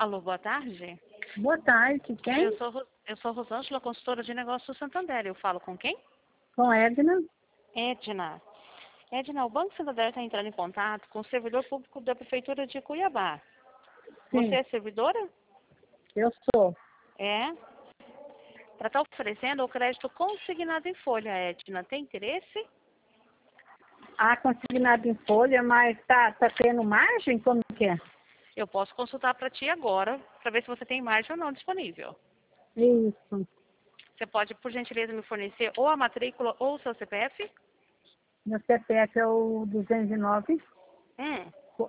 Alô, boa tarde. Boa tarde, quem? Eu sou Rosângela, consultora de negócios do Santander. Eu falo com quem? Com Edna. Edna. Edna, o Banco Santander está entrando em contato com o servidor público da Prefeitura de Cuiabá. Sim, Você é servidora? eu sou. É. Para estar oferecendo o crédito consignado em folha, Edna. Tem interesse? Consignado em folha, mas tá tendo margem? Como que é? Eu posso consultar para ti agora, para ver se você tem margem ou não disponível. Isso. Você pode, por gentileza, me fornecer ou a matrícula ou o seu CPF? Meu CPF é o 209 Hum,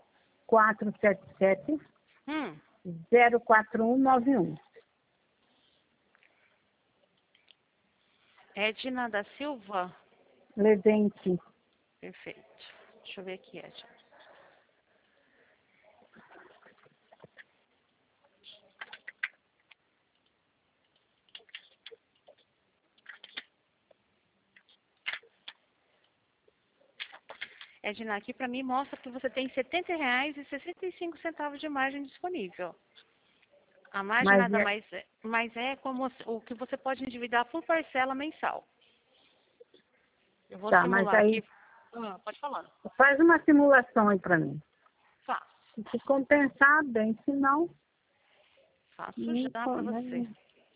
477 hum. 04191. Edna da Silva? Levente. Perfeito. Deixa eu ver aqui, Edna. Edna, aqui para mim mostra que você tem R$ 70,65 de margem disponível. A margem Mas nada mais é como o que você pode endividar por parcela mensal. Eu vou tá, mas simular aí aqui. Pode falar. faz uma simulação aí para mim. Faço. Se compensar, bem, se não, Faço já para você.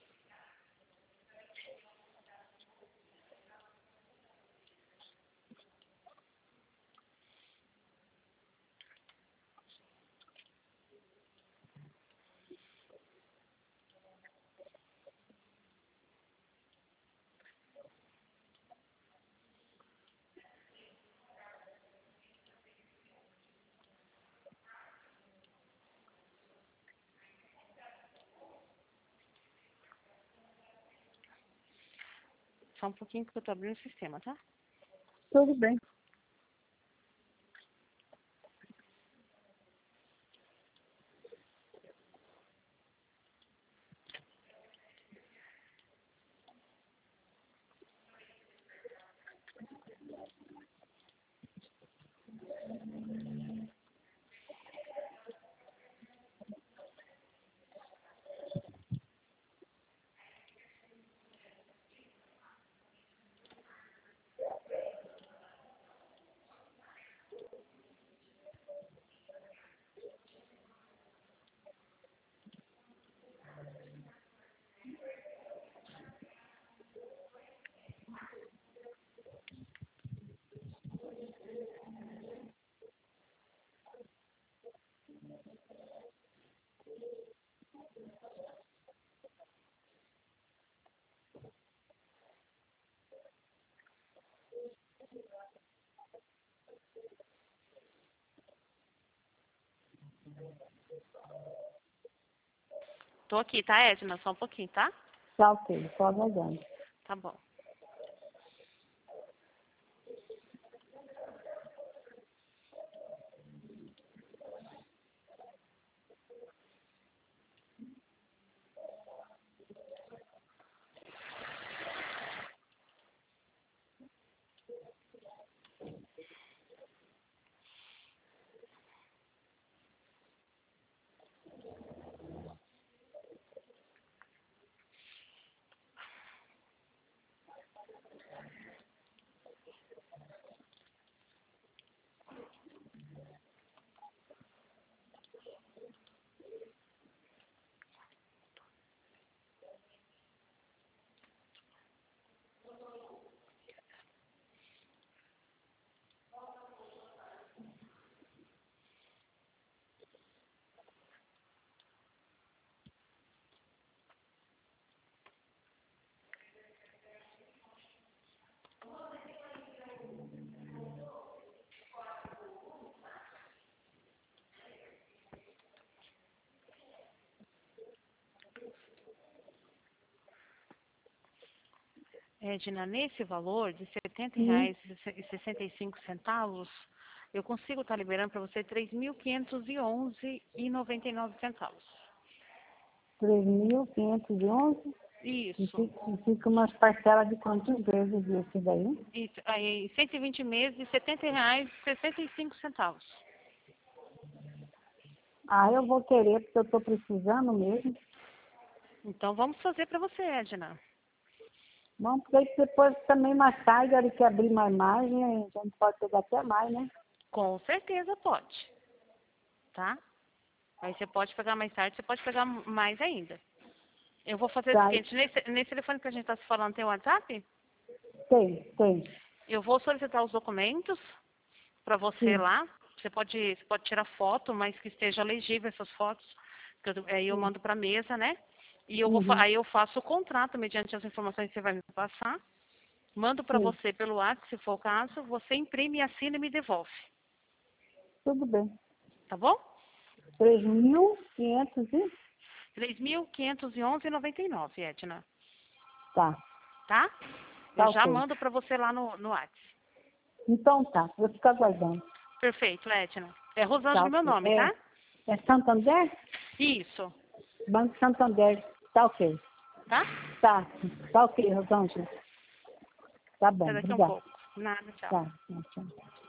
Só um pouquinho que eu estou abrindo o sistema, tá? tudo bem. Tô aqui, tá, Edna? Só um pouquinho, tá? Tá ok, só aguardando. Tá bom. Edna, nesse valor de R$ Sim, 70,65, eu consigo estar liberando para você R$ 3.511,99. 3.511. E Isso. fica umas parcelas de quantos vezes isso daí? Isso. Aí, 120 meses de R$ 70,65. Ah, eu vou querer, porque eu estou precisando mesmo. Então vamos fazer para você, Edna. Vamos, porque aí depois também mais tarde, a hora que abrir mais margem, a gente pode pegar até mais, né? Com certeza pode, tá? Aí você pode pegar mais tarde, você pode pegar mais ainda. Eu vou fazer o Tá, seguinte, nesse telefone que a gente está se falando, tem o WhatsApp? tem. Eu vou solicitar os documentos para você Sim, lá. Você pode tirar foto, mas que esteja legível essas fotos. Aí eu sim. mando para a mesa, né? E Uhum, aí eu faço o contrato mediante as informações que você vai me passar. Mando para sim, você pelo WhatsApp, se for o caso. Você imprime, assina e me devolve. tudo bem. Tá bom? 3.500 e... 3.511,99, Edna. Tá, Tá? Eu tá já ok. mando para você lá no WhatsApp. Então tá, eu fico aguardando. Perfeito, Edna. É Tá Rosângela meu ok. nome, tá? É Santander? Isso. Banco Santander. Tá ok. Tá? Tá, tá ok, Rosângela. Tá bom, Até daqui a um obrigada. pouco. Nada, tchau. Tá, tchau.